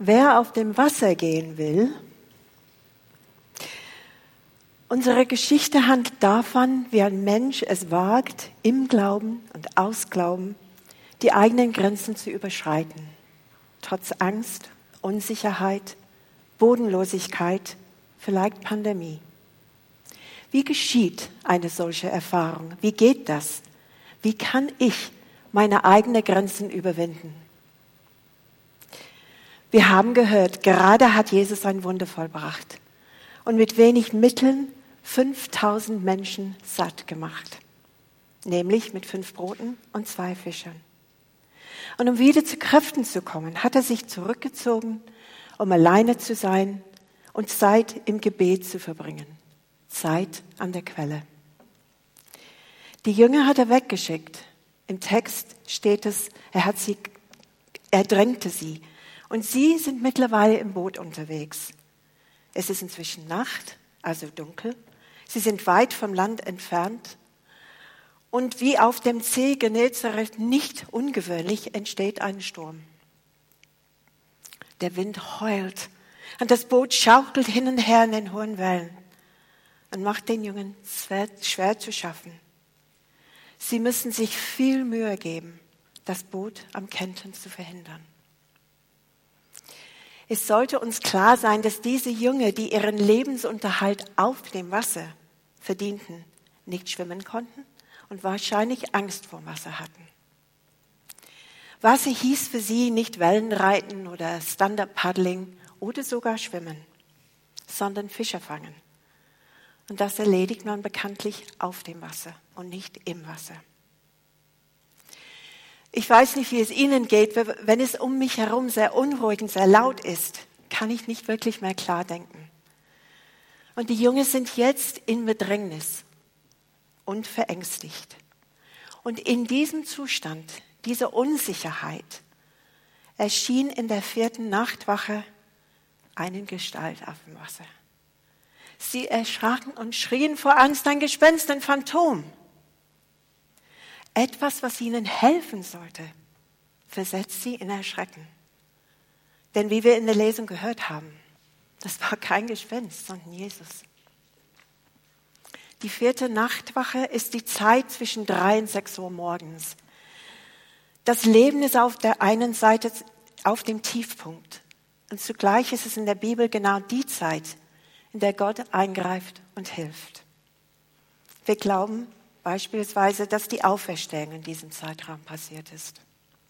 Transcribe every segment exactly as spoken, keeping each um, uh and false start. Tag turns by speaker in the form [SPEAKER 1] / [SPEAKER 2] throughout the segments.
[SPEAKER 1] Wer auf dem Wasser gehen will, unsere Geschichte handelt davon, wie ein Mensch es wagt, im Glauben und aus Glauben die eigenen Grenzen zu überschreiten. Trotz Angst, Unsicherheit, Bodenlosigkeit, vielleicht Pandemie. Wie geschieht eine solche Erfahrung? Wie geht das? Wie kann ich meine eigenen Grenzen überwinden? Wir haben gehört, gerade hat Jesus ein Wunder vollbracht und mit wenig Mitteln fünftausend Menschen satt gemacht, nämlich mit fünf Broten und zwei Fischen. Und um wieder zu Kräften zu kommen, hat er sich zurückgezogen, um alleine zu sein und Zeit im Gebet zu verbringen, Zeit an der Quelle. Die Jünger hat er weggeschickt. Im Text steht es, er hat sie, er drängte sie. Und sie sind mittlerweile im Boot unterwegs. Es ist inzwischen Nacht, also dunkel. Sie sind weit vom Land entfernt. Und wie auf dem See Genezareth nicht ungewöhnlich entsteht ein Sturm. Der Wind heult und das Boot schaukelt hin und her in den hohen Wellen und macht den Jungen schwer, schwer zu schaffen. Sie müssen sich viel Mühe geben, das Boot am Kentern zu verhindern. Es sollte uns klar sein, dass diese Jünger, die ihren Lebensunterhalt auf dem Wasser verdienten, nicht schwimmen konnten und wahrscheinlich Angst vor Wasser hatten. Wasser hieß für sie nicht Wellenreiten oder Stand-up-Paddling oder sogar Schwimmen, sondern Fische fangen. Und das erledigt man bekanntlich auf dem Wasser und nicht im Wasser. Ich weiß nicht, wie es Ihnen geht, wenn es um mich herum sehr unruhig und sehr laut ist, kann ich nicht wirklich mehr klar denken. Und die Jungen sind jetzt in Bedrängnis und verängstigt. Und in diesem Zustand, dieser Unsicherheit, erschien in der vierten Nachtwache eine Gestalt auf dem Wasser. Sie erschraken und schrien vor Angst, ein Gespenst, ein Phantom. Etwas, was ihnen helfen sollte, versetzt sie in Erschrecken. Denn wie wir in der Lesung gehört haben, das war kein Gespenst, sondern Jesus. Die vierte Nachtwache ist die Zeit zwischen drei und sechs Uhr morgens. Das Leben ist auf der einen Seite auf dem Tiefpunkt. Und zugleich ist es in der Bibel genau die Zeit, in der Gott eingreift und hilft. Wir glauben beispielsweise, dass die Auferstehung in diesem Zeitraum passiert ist.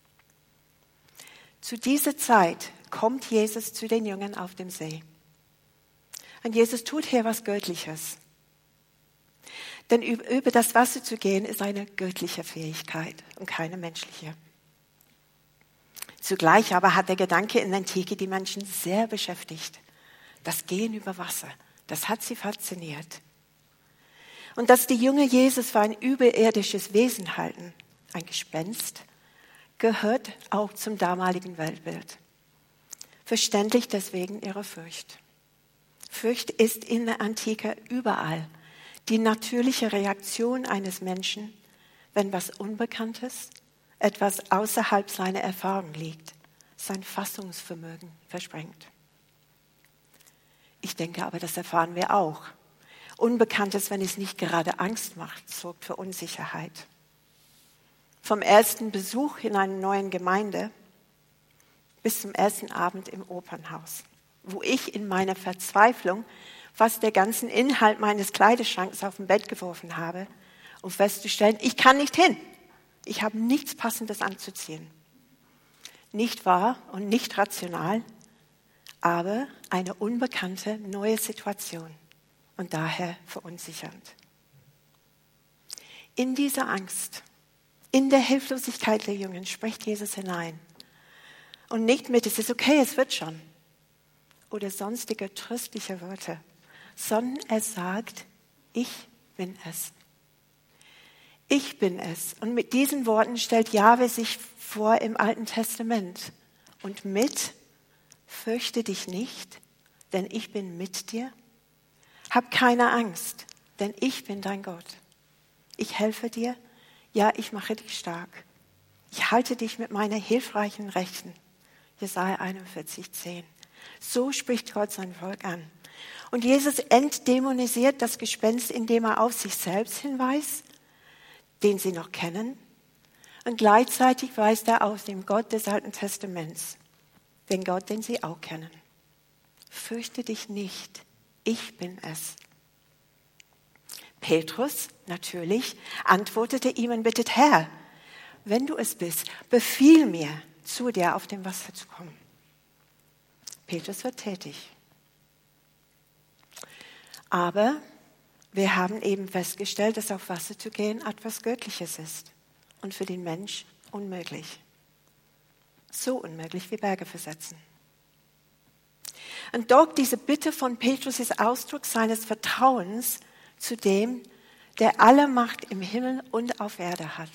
[SPEAKER 1] Zu dieser Zeit kommt Jesus zu den Jüngern auf dem See. Und Jesus tut hier was Göttliches. Denn über das Wasser zu gehen, ist eine göttliche Fähigkeit und keine menschliche. Zugleich aber hat der Gedanke in der Antike die Menschen sehr beschäftigt. Das Gehen über Wasser, das hat sie fasziniert. Und dass die Jünger Jesus für ein überirdisches Wesen halten, ein Gespenst, gehört auch zum damaligen Weltbild. Verständlich deswegen ihre Furcht. Furcht ist in der Antike überall die natürliche Reaktion eines Menschen, wenn was Unbekanntes, etwas außerhalb seiner Erfahrung liegt, sein Fassungsvermögen versprengt. Ich denke aber, das erfahren wir auch. Unbekanntes, wenn es nicht gerade Angst macht, sorgt für Unsicherheit. Vom ersten Besuch in einer neuen Gemeinde bis zum ersten Abend im Opernhaus, wo ich in meiner Verzweiflung fast den ganzen Inhalt meines Kleiderschranks auf dem Bett geworfen habe, um festzustellen, ich kann nicht hin. Ich habe nichts Passendes anzuziehen. Nicht wahr und nicht rational, aber eine unbekannte neue Situation. Und daher verunsichernd. In dieser Angst, in der Hilflosigkeit der Jungen spricht Jesus hinein. Und nicht mit, es ist okay, es wird schon. Oder sonstige tröstliche Worte. Sondern er sagt, ich bin es. Ich bin es. Und mit diesen Worten stellt Jahwe sich vor im Alten Testament. Und mit, fürchte dich nicht, denn ich bin mit dir. Hab keine Angst, denn ich bin dein Gott. Ich helfe dir, ja, ich mache dich stark. Ich halte dich mit meiner hilfreichen Rechten. Jesaja einundvierzig, zehn. So spricht Gott sein Volk an. Und Jesus entdämonisiert das Gespenst, indem er auf sich selbst hinweist, den sie noch kennen. Und gleichzeitig weist er auf den Gott des Alten Testaments, den Gott, den sie auch kennen. Fürchte dich nicht, ich bin es. Petrus, natürlich, antwortete ihm und bittet, Herr, wenn du es bist, befiehl mir, zu dir auf dem Wasser zu kommen. Petrus wird tätig. Aber wir haben eben festgestellt, dass auf Wasser zu gehen etwas Göttliches ist und für den Mensch unmöglich. So unmöglich wie Berge versetzen. Und doch diese Bitte von Petrus ist Ausdruck seines Vertrauens zu dem, der alle Macht im Himmel und auf Erde hat.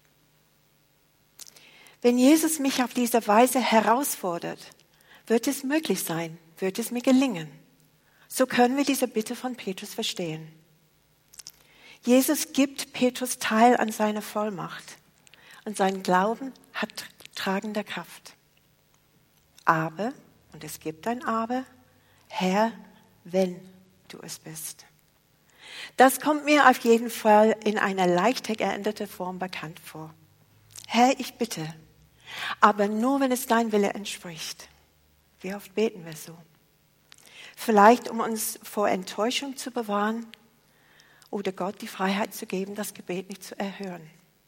[SPEAKER 1] Wenn Jesus mich auf diese Weise herausfordert, wird es möglich sein, wird es mir gelingen. So können wir diese Bitte von Petrus verstehen. Jesus gibt Petrus Teil an seiner Vollmacht und sein Glauben hat tragende Kraft. Aber, und es gibt ein Aber, Herr, wenn du es bist. Das kommt mir auf jeden Fall in einer leicht geänderten Form bekannt vor. Herr, ich bitte, aber nur, wenn es dein Wille entspricht. Wie oft beten wir so? Vielleicht, um uns vor Enttäuschung zu bewahren oder Gott die Freiheit zu geben, das Gebet nicht zu erhören.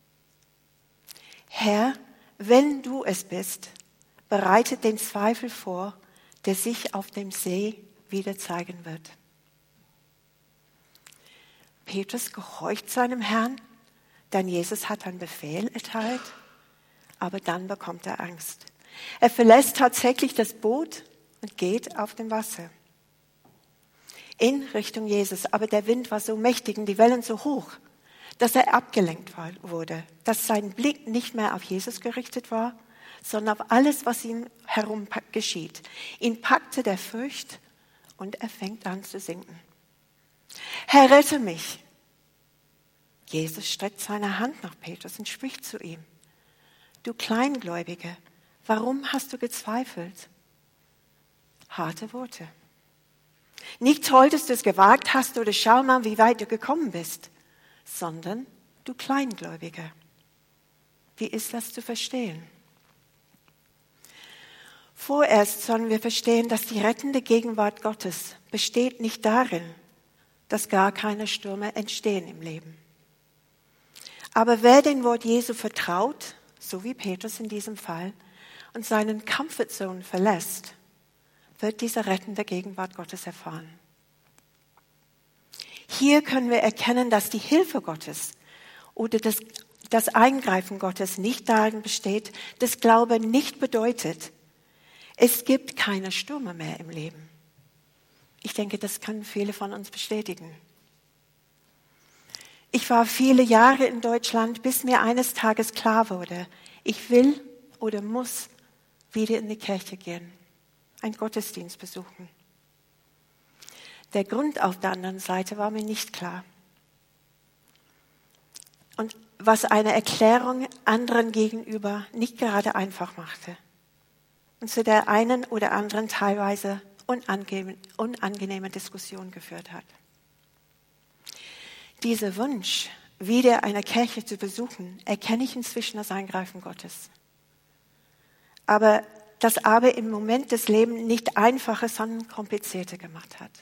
[SPEAKER 1] Herr, wenn du es bist, bereitet den Zweifel vor, der sich auf dem See wieder zeigen wird. Petrus gehorcht seinem Herrn, denn Jesus hat einen Befehl erteilt, aber dann bekommt er Angst. Er verlässt tatsächlich das Boot und geht auf dem Wasser in Richtung Jesus. Aber der Wind war so mächtig und die Wellen so hoch, dass er abgelenkt wurde, dass sein Blick nicht mehr auf Jesus gerichtet war, sondern auf alles, was ihm herum geschieht. Ihn packte der Furcht und er fängt an zu sinken. Herr, rette mich! Jesus streckt seine Hand nach Petrus und spricht zu ihm. Du Kleingläubige, warum hast du gezweifelt? Harte Worte. Nicht toll, dass du es gewagt hast oder schau mal, wie weit du gekommen bist, sondern du Kleingläubige. Wie ist das zu verstehen? Vorerst sollen wir verstehen, dass die rettende Gegenwart Gottes besteht nicht darin, dass gar keine Stürme entstehen im Leben. Aber wer dem Wort Jesu vertraut, so wie Petrus in diesem Fall, und seinen Comfortzone verlässt, wird diese rettende Gegenwart Gottes erfahren. Hier können wir erkennen, dass die Hilfe Gottes oder das, das Eingreifen Gottes nicht darin besteht, dass Glaube nicht bedeutet, es gibt keine Stürme mehr im Leben. Ich denke, das können viele von uns bestätigen. Ich war viele Jahre in Deutschland, bis mir eines Tages klar wurde, ich will oder muss wieder in die Kirche gehen, einen Gottesdienst besuchen. Der Grund auf der anderen Seite war mir nicht klar. Und was eine Erklärung anderen gegenüber nicht gerade einfach machte. Und zu der einen oder anderen teilweise unangenehme, unangenehme Diskussion geführt hat. Dieser Wunsch, wieder eine Kirche zu besuchen, erkenne ich inzwischen als Eingreifen Gottes. Aber das aber im Moment des Lebens nicht einfacher, sondern komplizierter gemacht hat.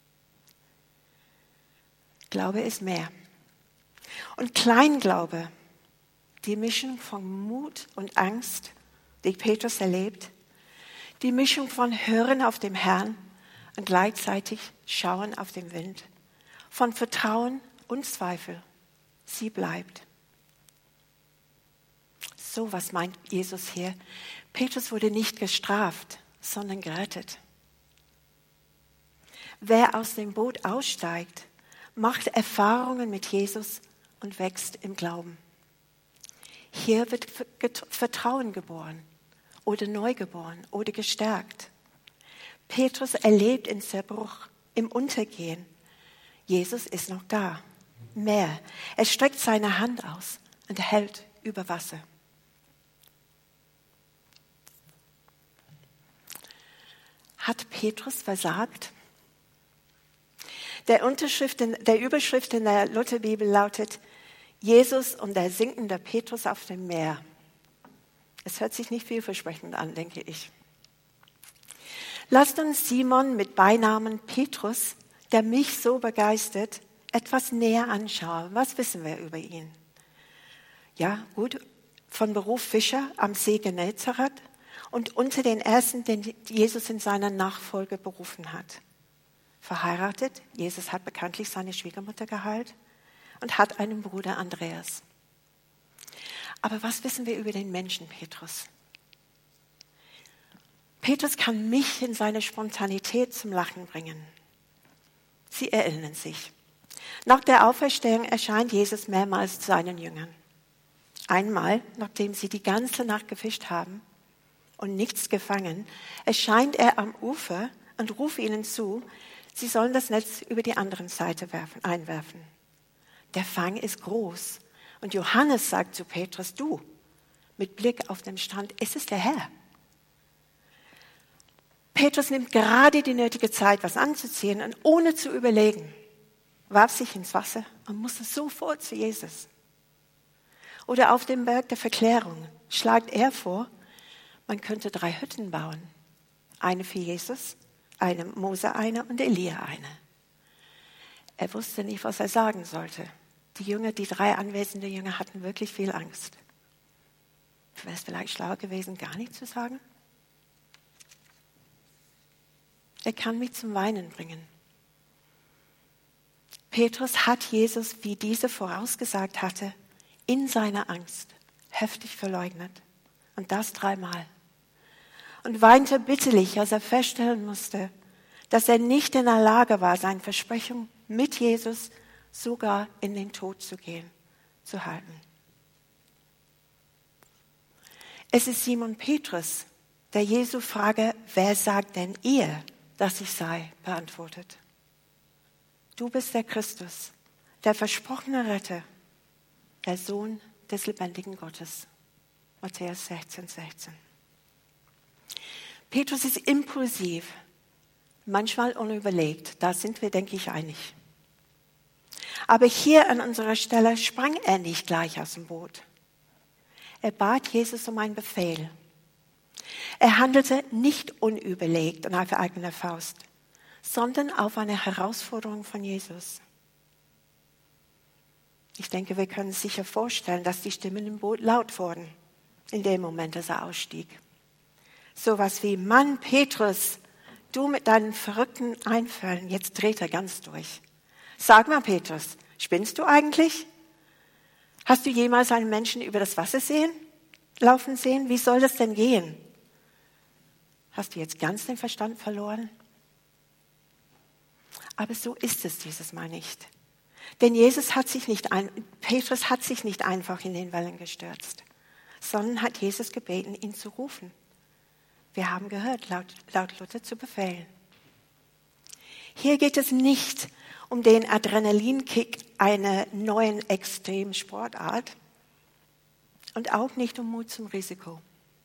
[SPEAKER 1] Glaube ist mehr. Und Kleinglaube, die Mischung von Mut und Angst, die Petrus erlebt, die Mischung von Hören auf dem Herrn und gleichzeitig Schauen auf den Wind, von Vertrauen und Zweifel, sie bleibt. So, was meint Jesus hier? Petrus wurde nicht gestraft, sondern gerettet. Wer aus dem Boot aussteigt, macht Erfahrungen mit Jesus und wächst im Glauben. Hier wird Vertrauen geboren oder neu geboren oder gestärkt. Petrus erlebt in Zerbruch, im Untergehen. Jesus ist noch da. Mehr. Er streckt seine Hand aus und hält über Wasser. Hat Petrus versagt? Der, Unterschrift in, der Überschrift in der Lutherbibel lautet Jesus und der sinkende Petrus auf dem Meer. Es hört sich nicht vielversprechend an, denke ich. Lasst uns Simon mit Beinamen Petrus, der mich so begeistert, etwas näher anschauen. Was wissen wir über ihn? Ja, gut, von Beruf Fischer am See Genezareth und unter den Ersten, den Jesus in seiner Nachfolge berufen hat. Verheiratet, Jesus hat bekanntlich seine Schwiegermutter geheilt und hat einen Bruder Andreas. Aber was wissen wir über den Menschen Petrus? Petrus kann mich in seiner Spontanität zum Lachen bringen. Sie erinnern sich. Nach der Auferstehung erscheint Jesus mehrmals seinen Jüngern. Einmal, nachdem sie die ganze Nacht gefischt haben und nichts gefangen, erscheint er am Ufer und ruft ihnen zu, sie sollen das Netz über die andere Seite werfen, einwerfen. Der Fang ist groß. Und Johannes sagt zu Petrus, du, mit Blick auf den Strand, es ist der Herr. Petrus nimmt gerade die nötige Zeit, was anzuziehen und ohne zu überlegen, warf sich ins Wasser und musste sofort zu Jesus. Oder auf dem Berg der Verklärung schlagt er vor, man könnte drei Hütten bauen. Eine für Jesus, eine Mose eine und Elia eine. Er wusste nicht, was er sagen sollte. Die Jünger, die drei anwesenden Jünger hatten wirklich viel Angst. Wäre es vielleicht schlauer gewesen, gar nichts zu sagen? Er kann mich zum Weinen bringen. Petrus hat Jesus, wie diese vorausgesagt hatte, in seiner Angst heftig verleugnet. Und das dreimal. Und weinte bitterlich, als er feststellen musste, dass er nicht in der Lage war, seine Versprechung mit Jesus sogar in den Tod zu gehen, zu halten. Es ist Simon Petrus, der Jesu Frage, wer sagt denn ihr, dass ich sei, beantwortet. Du bist der Christus, der versprochene Retter, der Sohn des lebendigen Gottes. Matthäus sechzehn, sechzehn. Petrus ist impulsiv, manchmal unüberlegt. Da sind wir, denke ich, einig. Aber hier an unserer Stelle sprang er nicht gleich aus dem Boot. Er bat Jesus um einen Befehl. Er handelte nicht unüberlegt und auf eigene Faust, sondern auf eine Herausforderung von Jesus. Ich denke, wir können sicher vorstellen, dass die Stimmen im Boot laut wurden, in dem Moment, als er ausstieg. Sowas wie, Mann, Petrus, du mit deinen verrückten Einfällen, jetzt dreht er ganz durch. Sag mal, Petrus, spinnst du eigentlich? Hast du jemals einen Menschen über das Wasser sehen, laufen sehen? Wie soll das denn gehen? Hast du jetzt ganz den Verstand verloren? Aber so ist es dieses Mal nicht. Denn Jesus hat sich nicht ein, Petrus hat sich nicht einfach in den Wellen gestürzt, sondern hat Jesus gebeten, ihn zu rufen. Wir haben gehört, laut, laut Luther zu befehlen. Hier geht es nicht um den Adrenalinkick einer neuen extremen Sportart und auch nicht um Mut zum Risiko.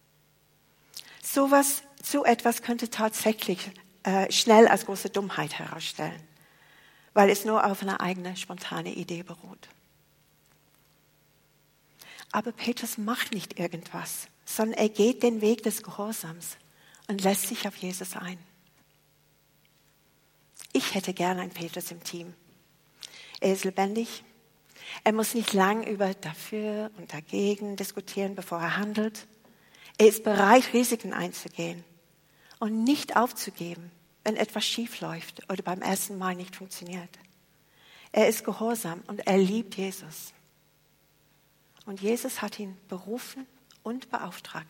[SPEAKER 1] Sowas, so etwas könnte tatsächlich äh, schnell als große Dummheit herausstellen, weil es nur auf einer eigenen spontane Idee beruht. Aber Petrus macht nicht irgendwas, sondern er geht den Weg des Gehorsams und lässt sich auf Jesus ein. Ich hätte gerne einen Petrus im Team. Er ist lebendig. Er muss nicht lang über dafür und dagegen diskutieren, bevor er handelt. Er ist bereit, Risiken einzugehen und nicht aufzugeben, wenn etwas schief läuft oder beim ersten Mal nicht funktioniert. Er ist gehorsam und er liebt Jesus. Und Jesus hat ihn berufen und beauftragt.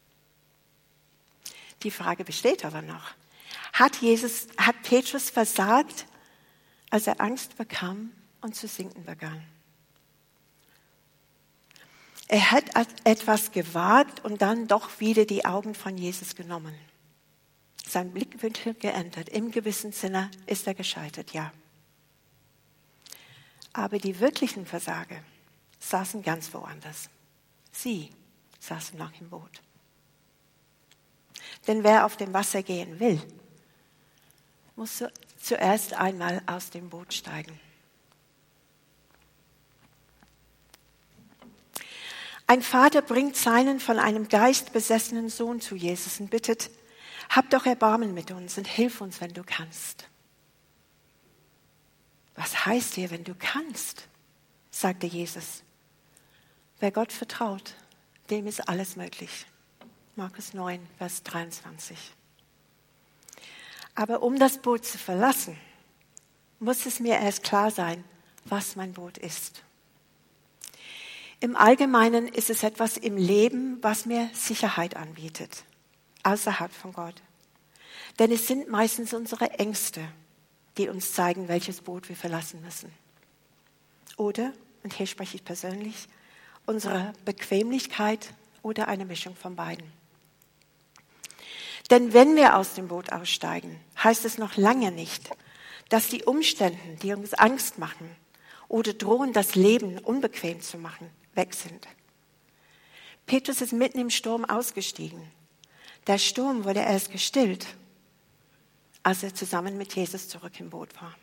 [SPEAKER 1] Die Frage besteht aber noch. Hat Jesus, hat Petrus versagt, als er Angst bekam und zu sinken begann? Er hat etwas gewagt und dann doch wieder die Augen von Jesus genommen. Sein Blickwinkel geändert. Im gewissen Sinne ist er gescheitert, ja. Aber die wirklichen Versager saßen ganz woanders. Sie saßen noch im Boot. Denn wer auf dem Wasser gehen will, muss zuerst einmal aus dem Boot steigen. Ein Vater bringt seinen von einem Geist besessenen Sohn zu Jesus und bittet, hab doch Erbarmen mit uns und hilf uns, wenn du kannst. Was heißt hier, wenn du kannst? Sagte Jesus. Wer Gott vertraut, dem ist alles möglich. Markus neun, Vers dreiundzwanzig. Aber um das Boot zu verlassen, muss es mir erst klar sein, was mein Boot ist. Im Allgemeinen ist es etwas im Leben, was mir Sicherheit anbietet, außerhalb von Gott. Denn es sind meistens unsere Ängste, die uns zeigen, welches Boot wir verlassen müssen. Oder, und hier spreche ich persönlich, unsere Bequemlichkeit oder eine Mischung von beiden. Denn wenn wir aus dem Boot aussteigen, heißt es noch lange nicht, dass die Umstände, die uns Angst machen oder drohen, das Leben unbequem zu machen, weg sind. Petrus ist mitten im Sturm ausgestiegen. Der Sturm wurde erst gestillt, als er zusammen mit Jesus zurück im Boot war.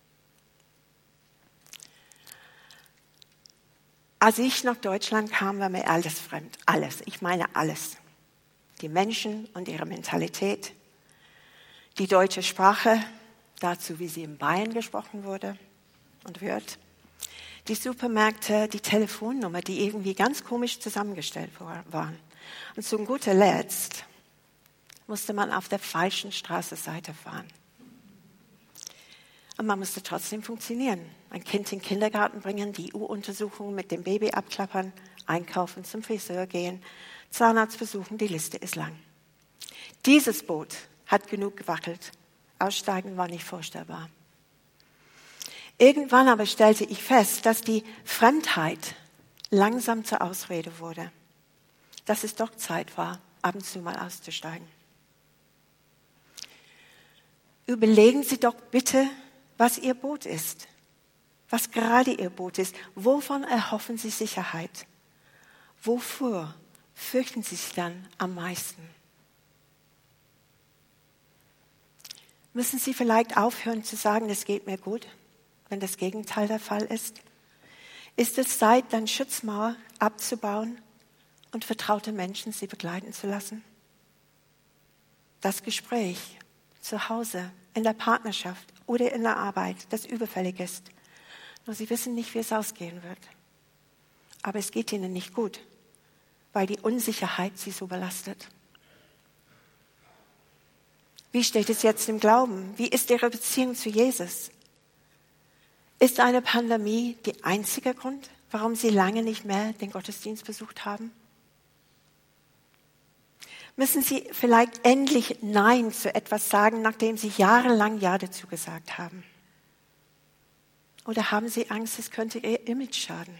[SPEAKER 1] Als ich nach Deutschland kam, war mir alles fremd. Alles. Ich meine alles. Die Menschen und ihre Mentalität, die deutsche Sprache, dazu wie sie in Bayern gesprochen wurde und wird, die Supermärkte, die Telefonnummer, die irgendwie ganz komisch zusammengestellt waren. Und zu guter Letzt musste man auf der falschen Straßenseite fahren. Und man musste trotzdem funktionieren. Ein Kind in den Kindergarten bringen, die U-Untersuchung mit dem Baby abklappern, einkaufen, zum Friseur gehen, Zahnarzt besuchen, die Liste ist lang. Dieses Boot hat genug gewackelt. Aussteigen war nicht vorstellbar. Irgendwann aber stellte ich fest, dass die Fremdheit langsam zur Ausrede wurde. Dass es doch Zeit war, ab und zu mal auszusteigen. Überlegen Sie doch bitte, was Ihr Boot ist. Was gerade Ihr Boot ist. Wovon erhoffen Sie Sicherheit? Wofür fürchten Sie sich dann am meisten? Müssen Sie vielleicht aufhören zu sagen, es geht mir gut, wenn das Gegenteil der Fall ist? Ist es Zeit, dann Schutzmauer abzubauen und vertraute Menschen Sie begleiten zu lassen? Das Gespräch zu Hause, in der Partnerschaft oder in der Arbeit, das überfällig ist. Nur Sie wissen nicht, wie es ausgehen wird. Aber es geht Ihnen nicht gut, weil die Unsicherheit Sie so belastet. Wie steht es jetzt im Glauben? Wie ist Ihre Beziehung zu Jesus? Ist eine Pandemie der einzige Grund, warum Sie lange nicht mehr den Gottesdienst besucht haben? Müssen Sie vielleicht endlich Nein zu etwas sagen, nachdem Sie jahrelang Ja dazu gesagt haben? Oder haben Sie Angst, es könnte Ihr Image schaden?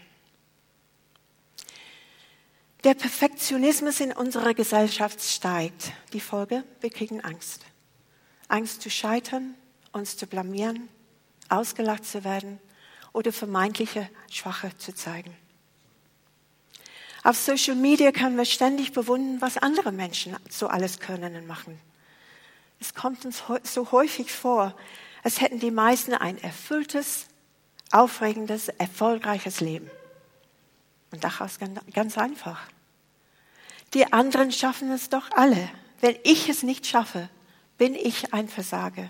[SPEAKER 1] Der Perfektionismus in unserer Gesellschaft steigt. Die Folge, wir kriegen Angst. Angst zu scheitern, uns zu blamieren, ausgelacht zu werden oder vermeintliche Schwache zu zeigen. Auf Social Media können wir ständig bewundern, was andere Menschen so alles können und machen. Es kommt uns so häufig vor, als hätten die meisten ein erfülltes, aufregendes, erfolgreiches Leben. Und daraus ganz einfach. Die anderen schaffen es doch alle. Wenn ich es nicht schaffe, bin ich ein Versager.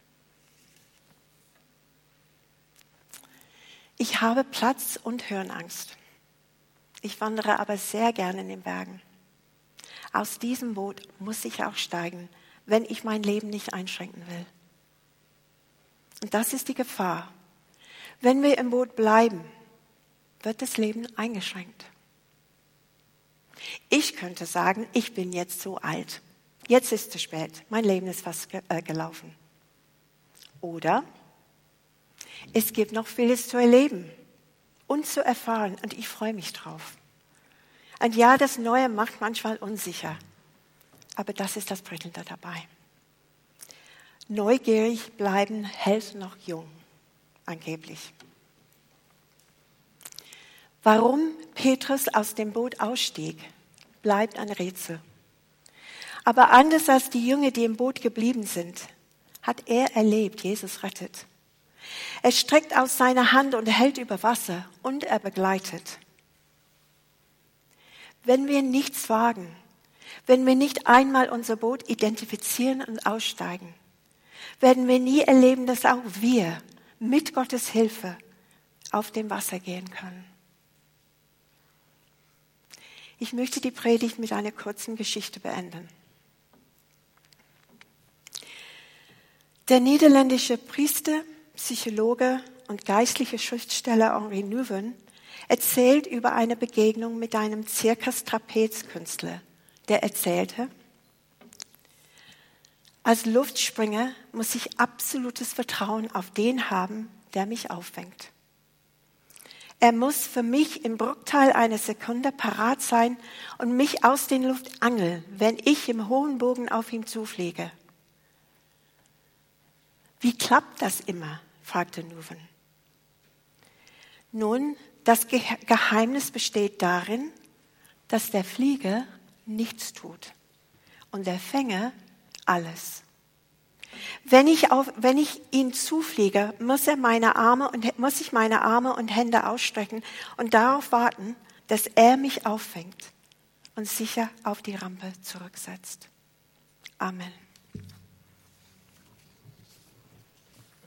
[SPEAKER 1] Ich habe Platz- und Höhenangst. Ich wandere aber sehr gerne in den Bergen. Aus diesem Boot muss ich auch steigen, wenn ich mein Leben nicht einschränken will. Und das ist die Gefahr. Wenn wir im Boot bleiben, wird das Leben eingeschränkt. Ich könnte sagen, ich bin jetzt so alt. Jetzt ist es spät. Mein Leben ist fast gelaufen. Oder es gibt noch vieles zu erleben und zu erfahren und ich freue mich drauf. Und ja, das Neue macht manchmal unsicher, aber das ist das Prickelnde dabei. Neugierig bleiben hält noch jung, angeblich. Warum Petrus aus dem Boot ausstieg, bleibt ein Rätsel. Aber anders als die Jünger, die im Boot geblieben sind, hat er erlebt, Jesus rettet. Er streckt aus seine Hand und hält über Wasser und er begleitet. Wenn wir nichts wagen, wenn wir nicht einmal unser Boot identifizieren und aussteigen, werden wir nie erleben, dass auch wir mit Gottes Hilfe auf dem Wasser gehen können. Ich möchte die Predigt mit einer kurzen Geschichte beenden. Der niederländische Priester, Psychologe und geistliche Schriftsteller Henri Nouwen erzählt über eine Begegnung mit einem Zirkus-Trapezkünstler, der erzählte: Als Luftspringer muss ich absolutes Vertrauen auf den haben, der mich auffängt. Er muss für mich im Bruchteil einer Sekunde parat sein und mich aus der Luft angeln, wenn ich im hohen Bogen auf ihm zufliege. Wie klappt das immer? Fragte Nouwen. Nun, das Geheimnis besteht darin, dass der Flieger nichts tut und der Fänger alles. Wenn ich, auf, wenn ich ihn zufliege, muss, er meine Arme und, muss ich meine Arme und Hände ausstrecken und darauf warten, dass er mich auffängt und sicher auf die Rampe zurücksetzt. Amen.